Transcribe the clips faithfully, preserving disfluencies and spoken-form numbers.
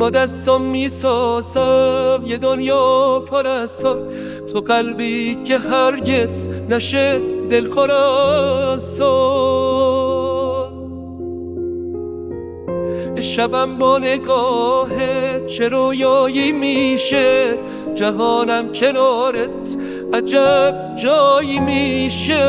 با دستم میسازم یه دنیا پر از تو، تو قلبی که هرگز نشه دلخور از تو. شبم با نگاهت چه رویایی میشه، جهانم کنارت عجب جایی میشه.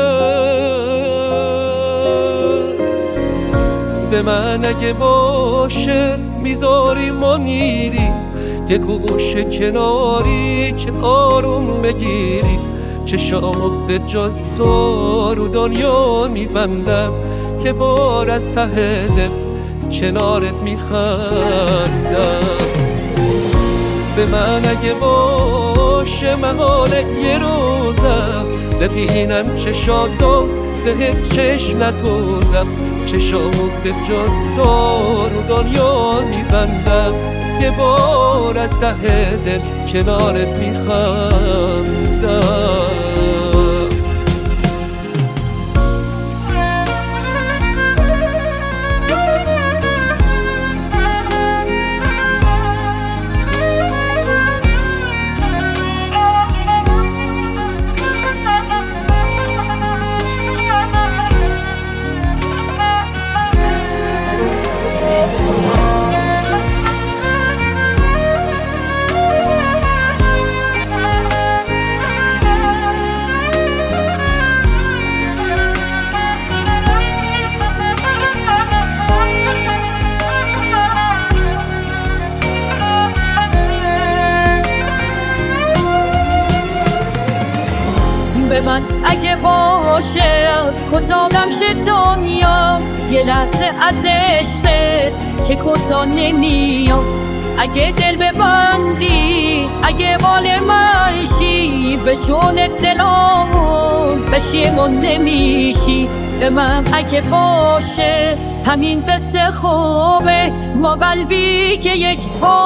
به من اگه باشه میذاری ما میری، یه گوشه کناری که آروم بگیری. چشامو به جز تو رو دنیا میبندم که بار از ته دل کنارت میخندم. به من اگه باشه محاله یه روزم ببینم چشاتو به چشم ندوزم. چشامو به جز تو رو دنیا میبندم یه بار از ته دل کنارت میخندم. به من اگه باشه کتابم شه دنیا، یه لحظه از عشقت که کتا نمیام. اگه دل ببندی اگه بال منشی به چون دلامون بشیمون نمیشی. به من اگه باشه همین قصه خوبه، ما قلبی که یک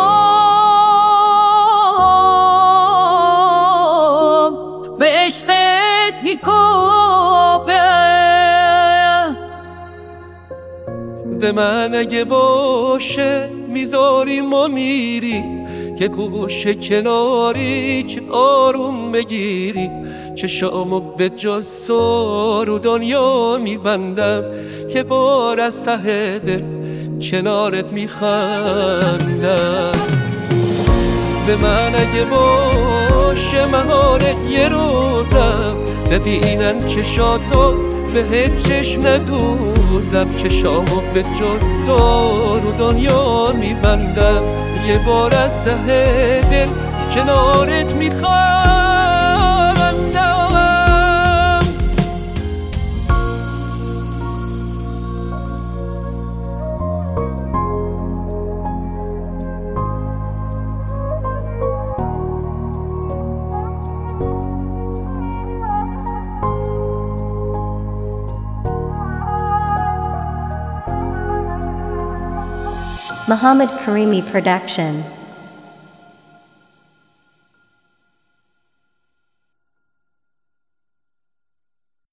پام به عشقت میکوبه. به من اگه باشه میذاری ما میری، که گوشه کناری که آروم بگیری. چشامو به جز تو رو دنیا میبندم که بار از ته دل کنارت میخندم. به من اگه باشه محاله یه روزم ببینم چشاتو به چشم ندوزم. چشامو به جز تو رو دنیا میبندم یه بار از ته دل کنارت میخندم. Muhammad Karimi Production.